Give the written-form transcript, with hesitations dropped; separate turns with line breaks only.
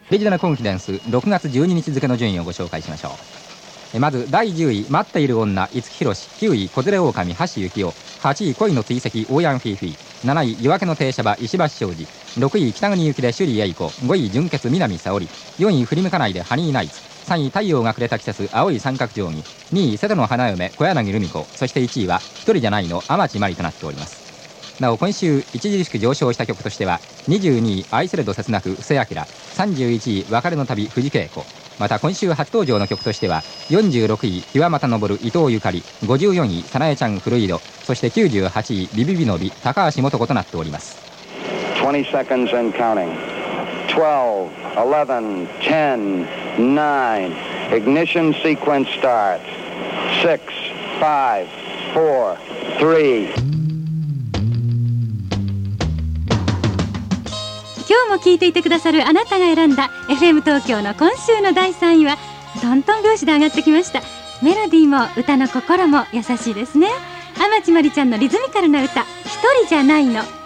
リジナルコンフィデンス6月12日付の順位をご紹介しましょう。まず第10位待っている女五木ひろし、9位子連れ狼橋幸夫、8位恋の追跡オーヤンフィーフィー、7位夜明けの停車場石橋庄司、6位北国行きで首里栄子、5位純潔南沙織、4位振り向かないでハニーナイツ、3位太陽が暮れた季節青い三角定規、2位瀬戸の花嫁小柳ルミ子、そして1位は一人じゃないの天地真理となっております。なお今週著しく上昇した曲としては22位愛せれど切なく布施明、31位別れの旅藤恵子、また今週初登場の曲としては46位日はまた昇る伊藤ゆかり、54位早苗ちゃん古井戸、そして98位ビビビのビ高橋素子となっております。
20 seconds and counting. 12, 11, 10, 9. Ignition sequence start. 6, 5, 4, 3.
今日も聞いていてくださるあなたが選んだ FM 東京の今週の第3位はトントン拍子で上がってきました。メロディーも歌の心も優しいですね。天地真理ちゃんのリズミカルな歌、一人じゃないの。